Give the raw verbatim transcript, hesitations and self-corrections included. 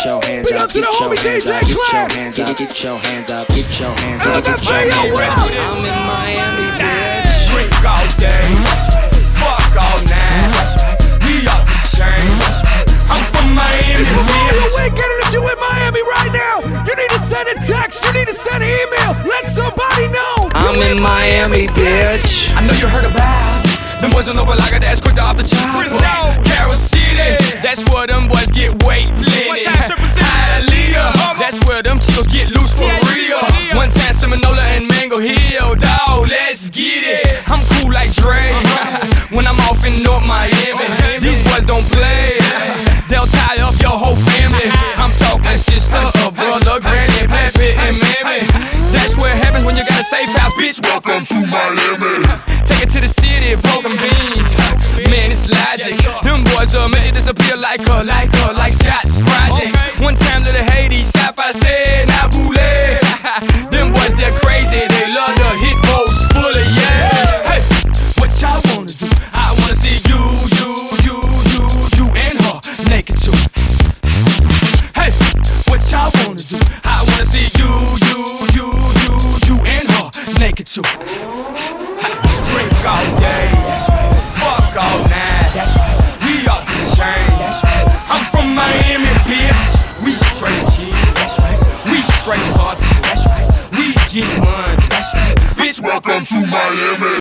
get your hands Big up, up to get the your homie hands D J up, get your Class. hands up, get your hands up, get your hands up, get your L M F A O, hands what up. up? I'm in Miami, bitch. Drink all day, fuck all night. We off the chain. I'm from Miami, It's Memorial bitch. Weekend, and if you in Miami right now, you need to send a text, you need to send an email, let somebody know. I'm in Miami, bitch. I know you heard about them boys on over like a dash quick off the top. Carol City, that's where them boys get weight lit. Hialeah, that's where them chicos get loose for real. One time Seminola and Mango Hill, dawg, let's get it. I'm cool like Dre when I'm off in North Miami. These boys don't play, they'll tie up your whole family. I'm talking sister, a brother, granny, pappy, and mammy. That's what happens when you got a safe house, bitch. Welcome to Miami. Take it to the city, broken beans. Man, it's logic. Them boys are made to disappear like a, like a, like Scott's project. One time to the Haiti, South I said, Nabule. Them boys, they're crazy. They love the hit boats full of yeah. Hey, what y'all wanna do? I wanna see you, you, you, you, you and her naked too. Hey, what y'all wanna do? I wanna see you, you, you, you, you and her naked too. Drink all day, fuck all night. We off the chain. I'm from Miami, bitch. We straight G. We straight hustle. We get money. Bitch, welcome to Miami.